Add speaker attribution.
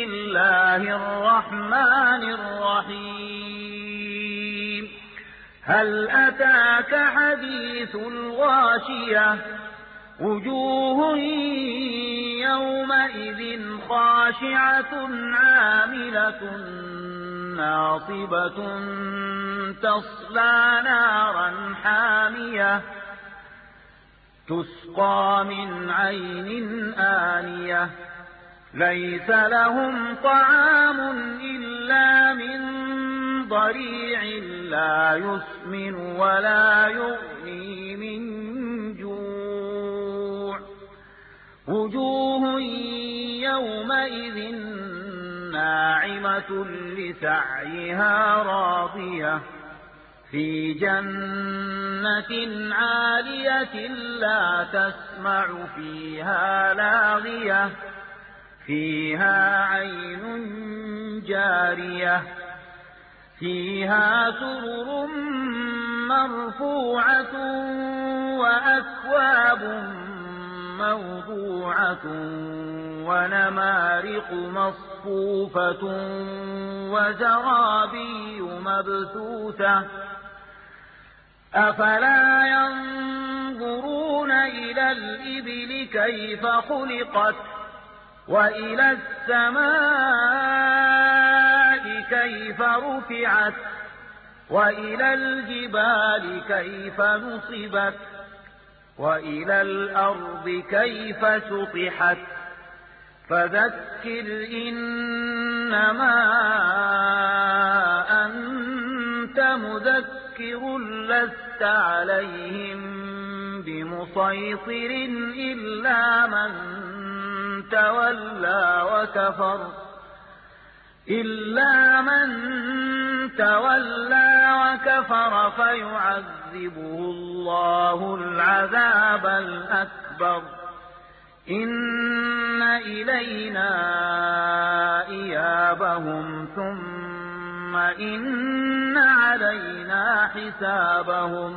Speaker 1: الله الرحمن الرحيم هل أتاك حديث الغاشية وجوه يومئذ خاشعة عاملة ناصبة تصلى نارا حامية تسقى من عين آنية ليس لهم طعام إلا من ضريع لا يسمن ولا يغني من جوع وجوه يومئذ ناعمة لسعيها راضية في جنة عالية لا تسمع فيها لاغية فيها عين جارية فيها سرر مرفوعة وأكواب موضوعة ونمارق مصفوفة وزرابي مبثوثة أفلا ينظرون إلى الإبل كيف خلقت وإلى السماء كيف رفعت وإلى الجبال كيف نصبت وإلى الأرض كيف سطحت فذكر إنما أنت مذكر لست عليهم بمسيطر إلا من تولى وكفر فيعذبه الله العذاب الأكبر إن إلينا إيابهم ثم إن علينا حسابهم